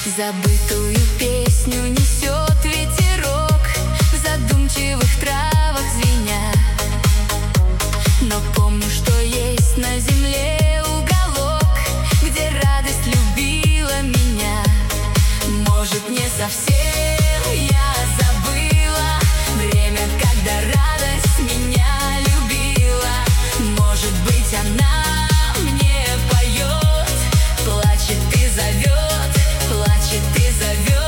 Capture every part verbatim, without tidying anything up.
Забытую песню несет ветерок, в задумчивых травах звеня. Но помню, что есть на земле уголок, где радость любила меня. Может, не совсем я забыла время, когда радость меня любила. Может быть, она мне поет, плачет и зовет, плачет и зовет.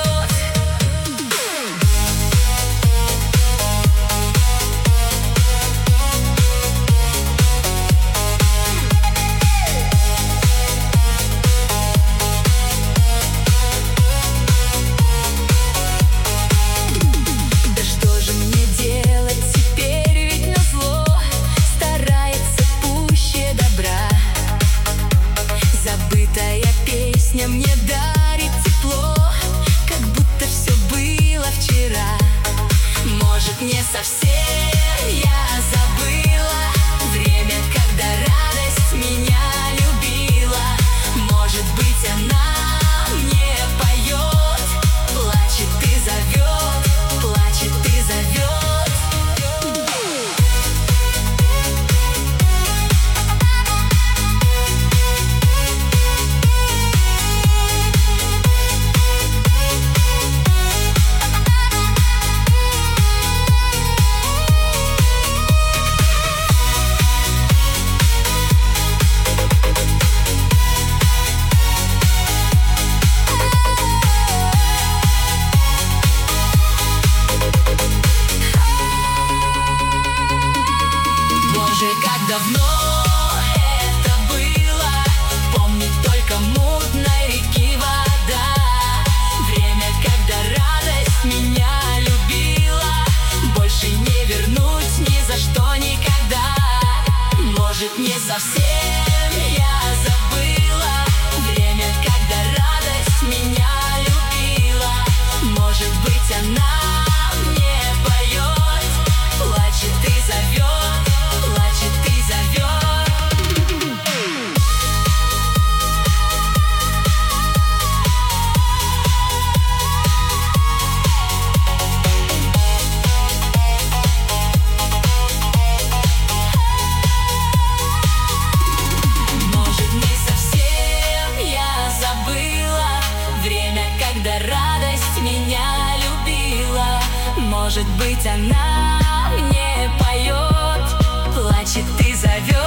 Да что же мне делать теперь, ведь назло старается пуще добра. Забытая песня мне дарит тепло, как будто все было вчера. Может, не совсем я забыла время, когда радость меня любила. Может быть, она мне поет, плачет и зовет, плачет и зовет. Боже, как давно это было, помнит только мутной реки вода. Время, когда радость меня любила, больше не вернуть ни за что никогда. Может, не совсем я забыла время, когда радость меня любила. Может быть, она мне поет, плачет и зовет, плачет и зовет. Может, не совсем я забыла время, когда радость меня любила. Может быть, она мне поет, плачет и зовет.